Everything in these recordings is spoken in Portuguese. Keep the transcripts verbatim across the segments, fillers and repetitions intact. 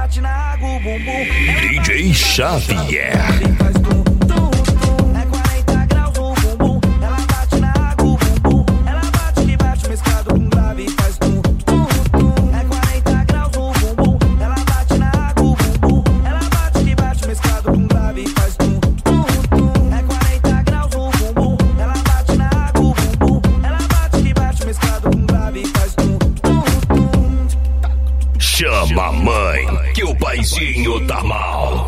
bate na água, o bumbum. D J Xavier. Chama a mãe, que o paizinho tá mal.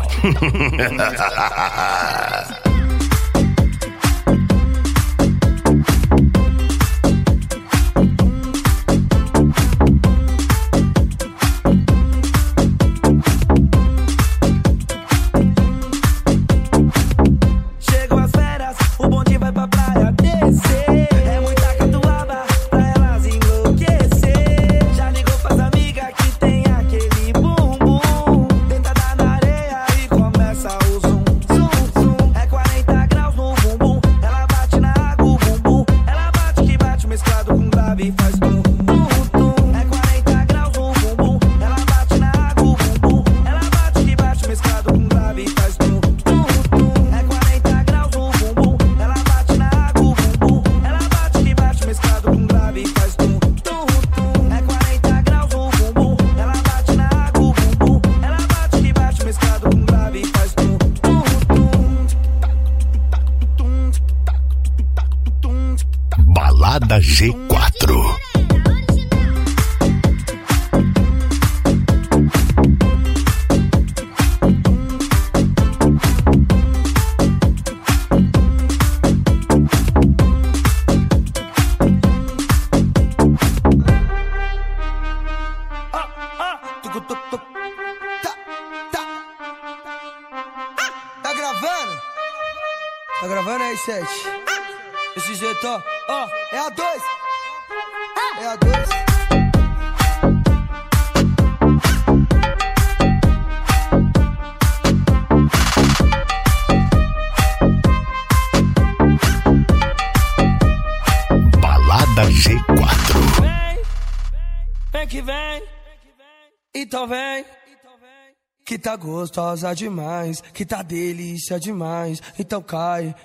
Chegam as férias, o bonde vai pra praia descer. É muita catuaba pra elas enlouquecer. Já ligou pras amigas que tem aquele bumbum. Tenta dar na areia e começa o zum, zum, zum. É quarenta graus no bumbum. Ela bate na água, o bumbum. Ela bate que bate mesclado com grave e faz tum, tum, tum. É quarenta graus no bumbum. Ela bate na água, o bumbum. Ela bate que bate mesclado com grave e faz tum, tum, tum. É quarenta graus no bumbum. Ela bate na água, o bumbum. Ela bate que bate mesclado com grave e faz tum, tum, tum. É quarenta graus no bumbum. Ela bate na água, o bumbum. Ela bate que bate mesclado com grave e faz tum, tum, tum. Balada G quatro. Tá gravando? Tá gravando aí, sete? Esse jeito, ó, ó, é a dois. É a dois. Balada G quatro. Vem, vem que vem. Então vem. Que tá gostosa demais, que tá delícia demais. Então cai,